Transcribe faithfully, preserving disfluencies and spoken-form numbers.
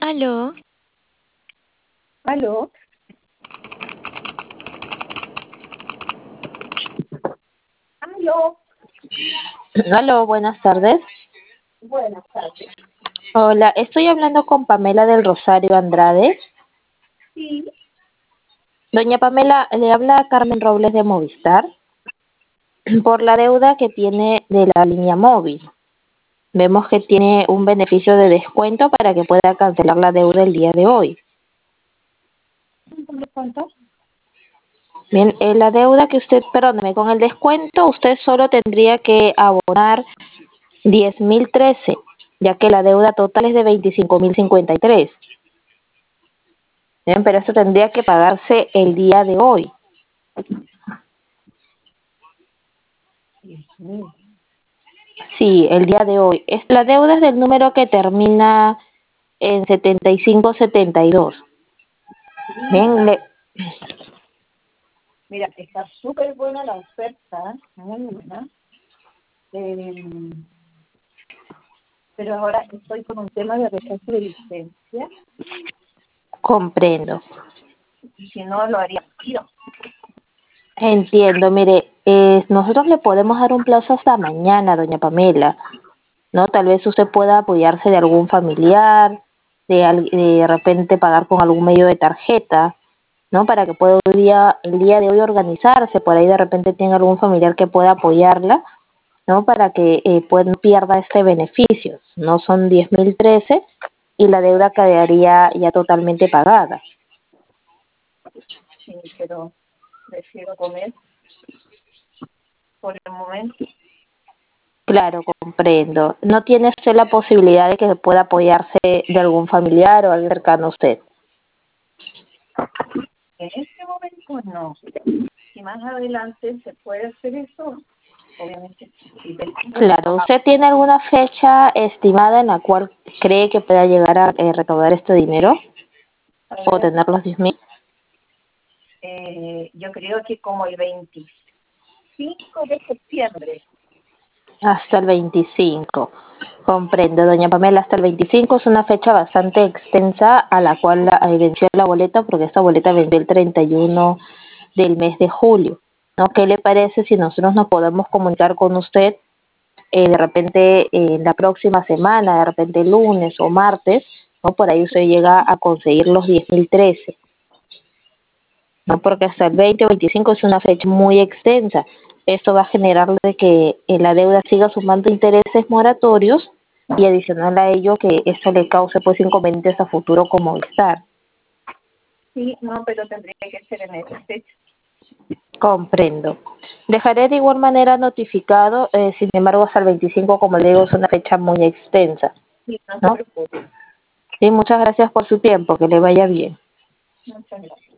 Aló, Aló, aló, Aló, buenas tardes. buenas tardes. Hola, estoy hablando con Pamela del Rosario Andrade. Sí, Doña Pamela, le habla Carmen Robles de Movistar por la deuda que tiene de la línea móvil. Vemos que tiene un beneficio de descuento para que pueda cancelar la deuda el día de hoy. ¿me cuánto? Bien, eh, la deuda que usted, perdóneme, con el descuento usted solo tendría que abonar diez mil trece, ya que la deuda total es de veinticinco mil cincuenta y tres. Bien, pero eso tendría que pagarse el día de hoy. Diez mil. Sí, el día de hoy. Es, la deuda es del número que termina en setenta y cinco setenta y dos. Bien, le, Mira, está súper buena la oferta, muy buena. Eh, pero ahora estoy con un tema de rechazo de licencia, comprendo. si no lo haría yo. Entiendo, mire, eh, nosotros le podemos dar un plazo hasta mañana, doña Pamela, ¿no? Tal vez usted pueda apoyarse de algún familiar, de, al- de repente pagar con algún medio de tarjeta, ¿no? Para que pueda el día, el día de hoy organizarse, por ahí de repente tenga algún familiar que pueda apoyarla, ¿no? Para que eh, pues, no pierda este beneficio. No son diez mil trece y la deuda quedaría ya totalmente pagada. Sí, pero prefiero comer por el momento. Claro, comprendo. ¿No tiene usted la posibilidad de que pueda apoyarse de algún familiar o alguien cercano a usted? En este momento no. Si más adelante se puede hacer eso, obviamente sí. Claro, ¿usted tiene alguna fecha estimada en la cual cree que pueda llegar a eh, recaudar este dinero A o ver, tener los diez mil? eh, yo creo que como el veinticinco de septiembre. Hasta el veinticinco. Comprendo, doña Pamela, hasta el veinticinco es una fecha bastante extensa a la cual la, eh, venció la boleta, porque esta boleta venció el treinta y uno del mes de julio, ¿no? ¿Qué le parece si nosotros nos podemos comunicar con usted eh, de repente eh, la próxima semana, de repente lunes o martes, ¿no? Por ahí usted llega a conseguir los diez mil trece, ¿no? Porque hasta el veinte o veinticinco es una fecha muy extensa. Esto va a generar de que eh, la deuda siga sumando intereses moratorios y adicional a ello que esto le cause pues inconvenientes a futuro con Movistar. Sí, no, pero tendría que ser en esa fecha. Comprendo. Dejaré de igual manera notificado, eh, sin embargo hasta el veinticinco, como le digo, es una fecha muy extensa, Sí, no se ¿no? preocupe. Sí, muchas gracias por su tiempo, que le vaya bien. Muchas gracias.